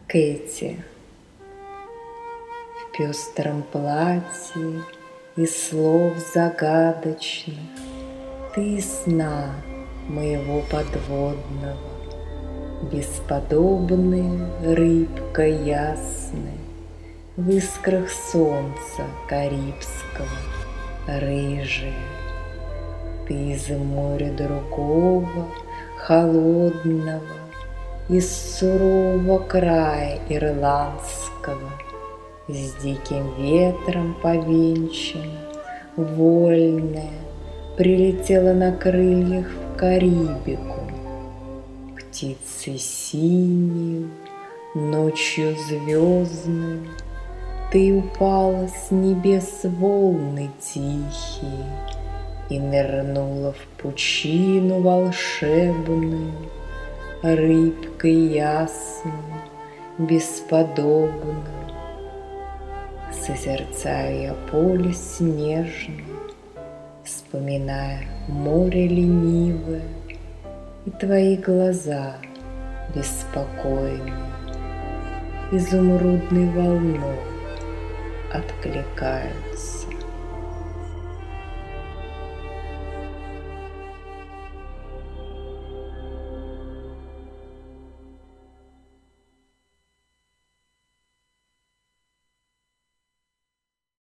Кэти. В пестром платье из слов загадочных ты из сна моего подводного, бесподобная рыбка ясная, в искрах солнца карибского, рыжая. Ты из моря другого, холодного, из сурового края ирландского, с диким ветром повенчана, вольная, прилетела на крыльях в Карибику. Птицей синею, ночью звездную, ты упала с небес волны тихие и нырнула в пучину волшебную, рыбкой ясную, бесподобную. Созерцаю я поле снежное, вспоминая море ленивое и твои глаза беспокойные, изумрудной волной откликаются.